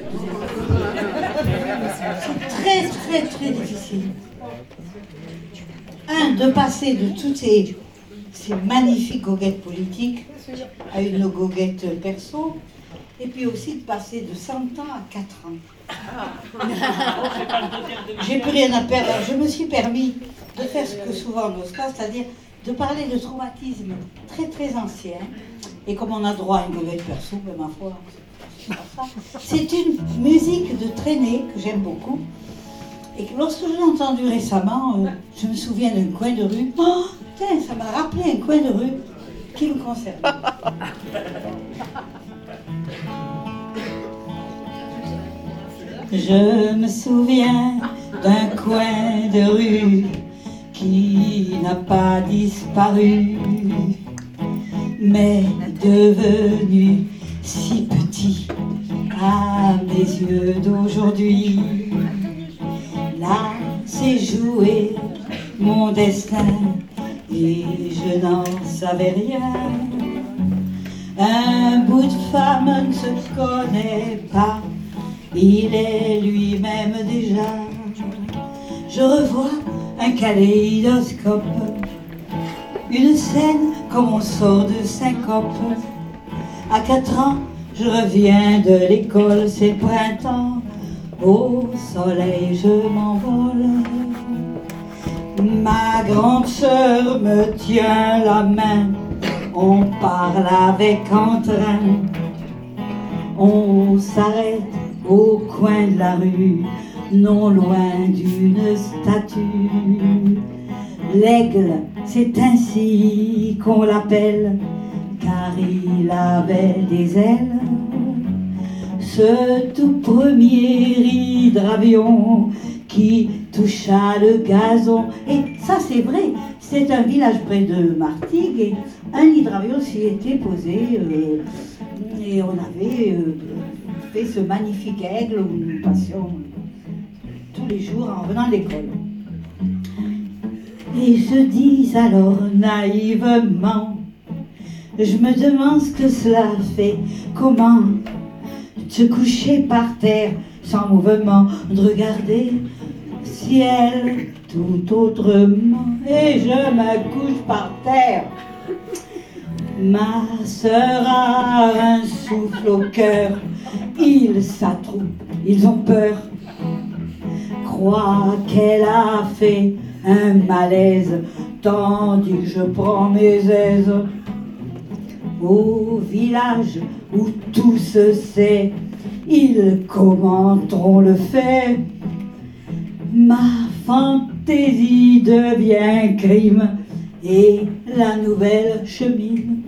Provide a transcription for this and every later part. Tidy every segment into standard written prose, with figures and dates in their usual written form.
C'est très très difficile. De passer de toutes ces magnifiques goguettes politiques à une goguette perso, et puis aussi de passer de 100 ans à 4 ans. J'ai plus rien à perdre. Je me suis permis de faire ce que souvent on n'ose pas, c'est-à-dire de parler de traumatismes très très anciens. Et comme on a droit à une goguette perso, ben ma foi, c'est une musique de traînée que j'aime beaucoup. Et que lorsque je l'ai entendue récemment, je me souviens d'un coin de rue. Oh, putain, ça m'a rappelé un coin de rue qui me concerne. Je me souviens d'un coin de rue qui n'a pas disparu, mais devenu si petit à mes yeux d'aujourd'hui. Là, c'est joué mon destin et je n'en savais rien. Un bout de femme ne se connaît pas, il est lui-même déjà. Je revois un kaléidoscope, une scène comme on sort de syncope. À 4 ans, je reviens de l'école, c'est le printemps. Au soleil, je m'envole. Ma grande sœur me tient la main, on parle avec entrain. On s'arrête au coin de la rue, non loin d'une statue. L'aigle, c'est ainsi qu'on l'appelle, car il avait des ailes. Ce tout premier hydravion qui toucha le gazon. Et ça c'est vrai, c'est un village près de Martigues et un hydravion s'y était posé et on avait fait ce magnifique aigle où nous passions tous les jours en venant de l'école. Et je dis alors naïvement, je me demande ce que cela fait, comment se coucher par terre sans mouvement, de regarder le ciel tout autrement. Et je me couche par terre. Ma sœur a un souffle au cœur, ils s'attroupent, ils ont peur, croient qu'elle a fait un malaise, tandis que je prends mes aises. Au village où tout se sait, ils commenteront le fait. Ma fantaisie devient crime et la nouvelle chemine.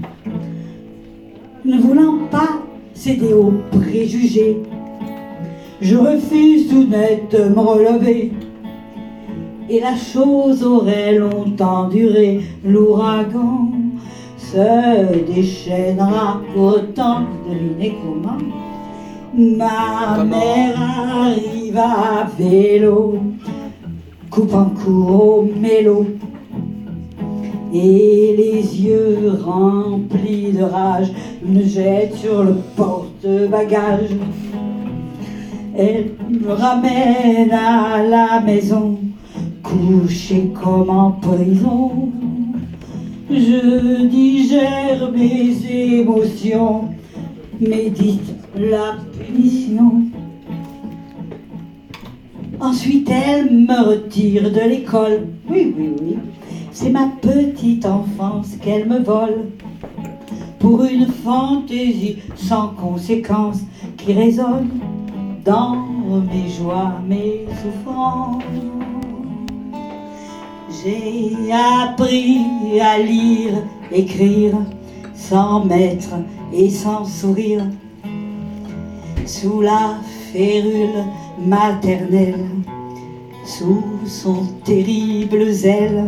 Ne voulant pas céder aux préjugés, je refuse tout net de me relever. Et la chose aurait longtemps duré, l'ouragan se déchaînera autant, devinez comment. Ma mère arrive à vélo, coupant court au mélo, et les yeux remplis de rage me jette sur le porte-bagages. Elle me ramène à la maison, couché comme en prison. Je digère mes émotions, médite la punition. Ensuite elle me retire de l'école. Oui, c'est ma petite enfance qu'elle me vole, pour une fantaisie sans conséquence qui résonne dans mes joies, mes souffrances. J'ai appris à lire, écrire, sans maître et sans sourire, sous la férule maternelle, sous son terrible zèle.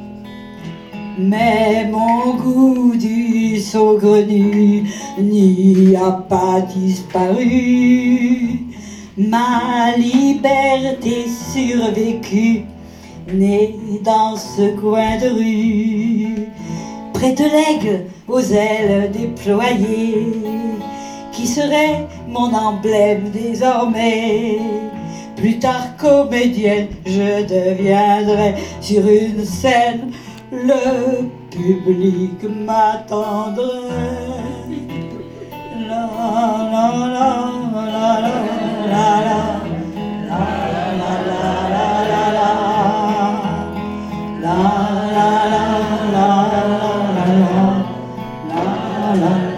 Mais mon goût du saugrenu n'y a pas disparu. Ma liberté survécue, née dans ce coin de rue, près de l'aigle aux ailes déployées, qui serait mon emblème désormais. Plus tard comédienne, je deviendrai sur une scène, le public m'attendrait. La la la la la la la la la la la la la la la la la la la la